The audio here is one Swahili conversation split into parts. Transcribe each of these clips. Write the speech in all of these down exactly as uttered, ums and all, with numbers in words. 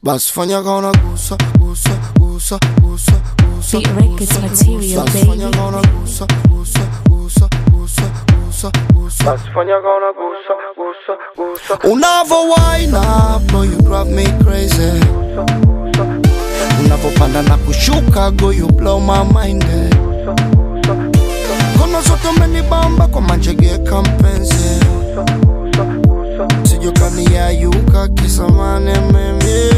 Bas fanya kaona gusa, gusa, gusa, gusa, gusa. Beat Records material, Bas baby. fanya kaona gusa, gusa, gusa, gusa, gusa, gusa. Bas fanya kaona gusa, gusa, gusa. Unavo wine up, boy you drive me crazy. Unavopanda na kushuka, go you blow my mind. Kono zote umenibamba kwa manjegeka mpenzi. Sijokani ya yuka kisa mane mimi.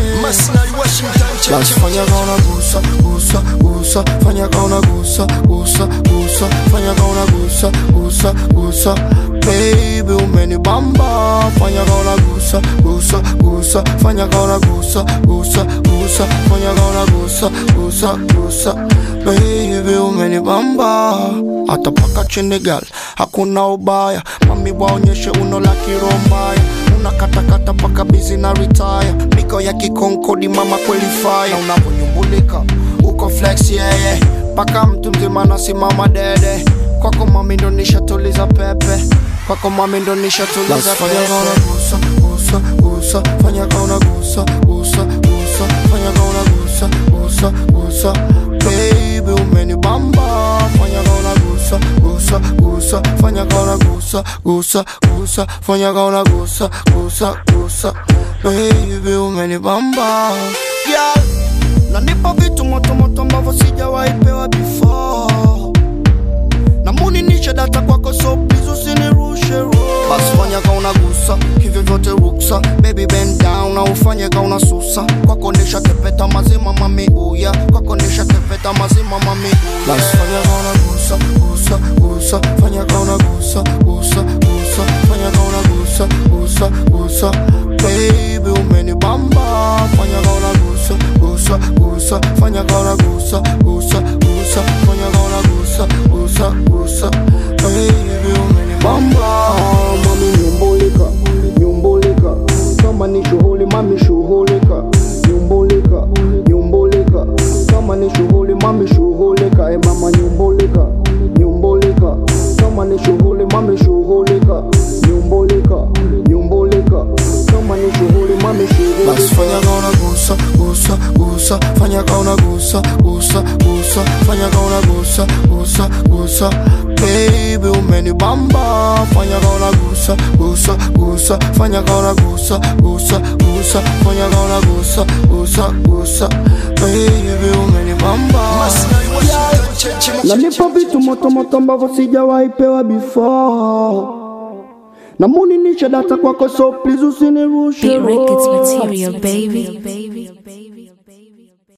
Bas fanya kaona gusa, gusa, gusa. Fanya kaona gusa, gusa, gusa. Fanya kaona gusa, gusa, gusa. Baby umenibamba. Fanya kaona gusa, gusa, gusa. Fanya kaona gusa, gusa, gusa. Fanya kaona gusa, gusa, gusa. Baby umenibamba. Hata paka chini girl, hakuna ubaya. Mami waonyeshe uno la kirombaya. Unakata kata paka busy na retire. Miko ya kikonkodi mama kweli fire. Unaponyumbulika, uko flex yeah yeah. Paka mtu mzima nasimama dede. Kwako mami ndo nishatuliza pepe. Kwako mami ndo nishatuliza pepe. Fanya kaona gusa, gusa, gusa. Fanya kaona gusa, gusa, gusa. Fanya kaona gusa, gusa, gusa. Baby umenibamba. Fanya kaona gusa, gusa, gusa. Fanya kaona gusa, gusa, gusa. Fanya kaona gusa, gusa, gusa. Baby umenibamba. Girl, nanipa vitu moto moto ambavyo sijawahi pewa before. Na muni nishe data kwako so please usinirushe roho. Bas fanya kaona gusa, hivyo vyote ruksa. Baby bend down na ufanye kaona susa. Kwako nisha tepeta mazima mami uya. Kwako nisha tepeta mazima mami uya. Bas fanya kaona gusa, gusa, gusa. Fanya kaona gusa, gusa, gusa. Fanya kaona gusa, gusa, gusa. Baby umenibamba. Fanya kaona gusa, gusa, gusa. Fanya kaona gusa, gusa, gusa. Fanya kaona gusa, gusa, gusa. Baby umenibamba. Mami nyumbulika, nyumbulika. Kama ni shughuli mami shughulika. Nyumbulika, nyumbulika. Kama ni shughuli mami shughulika. Eh mama nyumbulika, nyumbulika. Kama ni shughuli mami shughulika. Nyumbulika, nyumbulika. Kama ni shughuli mami shughulika. Bas fanya kaona gusa, gusa, gusa. Fanya kaona gusa, gusa, gusa. Fanya kaona gusa, gusa, gusa. Baby umenibamba. Fanya kaona gusa, gusa, gusa. Fanya kaona gusa, gusa, gusa. Fanya kaona gusa, gusa, gusa. Baby umenibamba. Nanipa vitu moto moto ambavyo sijawahi pewa before. Na muni nishe data kwako so please usinirushe Beat Records roho. material, baby.